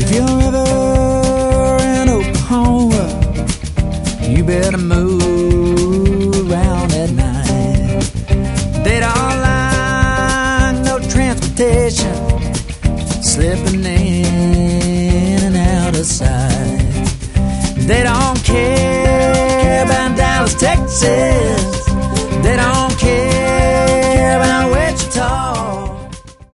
If you're ever in Oklahoma, you better move around at night. They don't like no transportation slipping in and out of sight. They don't care about Dallas, Texas,